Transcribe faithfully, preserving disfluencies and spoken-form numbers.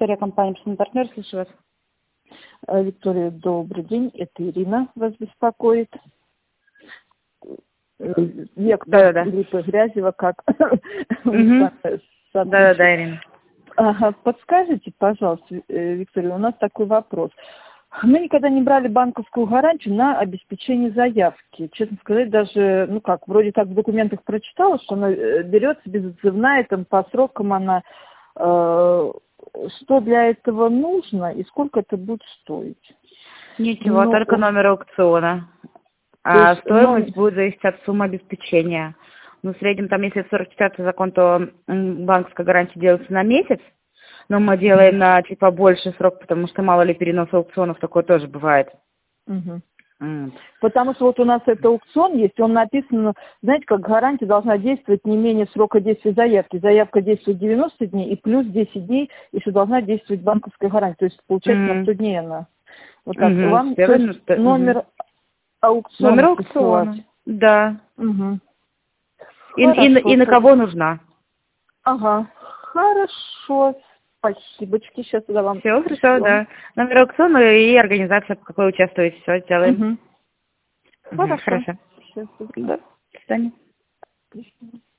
Виктория, компания «Письменный партнер», слышу вас. А, Виктория, добрый день. Это Ирина вас беспокоит. Вектор Да-да-да. Липы Грязева, как Угу. Да-да-да, Ирина. Ага. Подскажите, пожалуйста, э, Виктория, у нас такой вопрос. Мы никогда не брали банковскую гарантию на обеспечение заявки. Честно сказать, даже, ну как, вроде как в документах прочитала, что она э, берется безотзывная, там по срокам она. Э, что для этого нужно и сколько это будет стоить? Ничего, Ну, только номер аукциона. то А есть стоимость номер... будет зависеть от суммы обеспечения. Ну, в среднем, там, если сорок четвёртый закон, то м, банковская гарантия делается на месяц, но мы делаем на, типа, больше срок, потому что мало ли перенос аукционов, такое тоже бывает. Мгм. М. Потому что вот у нас это аукцион есть, он написан, знаете, как гарантия должна действовать не менее срока действия заявки. Заявка действует девяносто дней, и плюс десять дней еще должна действовать банковская гарантия. То есть, получается, на М. сто дней она. Вот так. Мгм. Вам, Я то есть, поняла, что- мгм. номер аукциона Номер присылать? аукциона, да. Угу. И, и, на- Хорошо. и на С- кого нужна? Ага. Хорошо. Спасибочки. Сейчас я вам Все, хорошо, пришлю. да. Номер аукциона и организация, в какой участвуете, все сделаем. Угу. Мгм. Хорошо. Хорошо. Сейчас. Да, до свидания.